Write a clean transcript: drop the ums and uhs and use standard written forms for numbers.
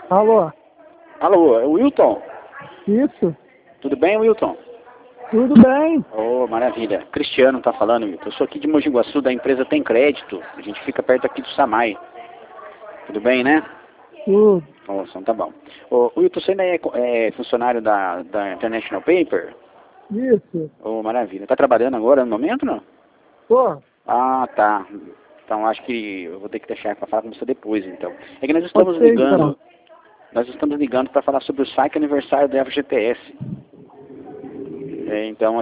Alô? Alô, é o Wilton? Isso? Tudo bem, Wilton? Tudo bem? Oh, maravilha. Cristiano tá falando, Wilton. Eu sou aqui de Mogi Guaçu, da empresa Tem Crédito. A gente fica perto aqui do Samai. Tudo bem, né? Tudo. Oh, então tá bom. Ô, Wilton, você ainda é funcionário da International Paper? Isso. Oh, maravilha. Tá trabalhando agora no momento, não? Pô, Ah, tá. Então acho que eu vou ter que deixar para falar com você depois, então. É que pode ser então. nós estamos ligando para falar sobre o site aniversário da FGTS. Então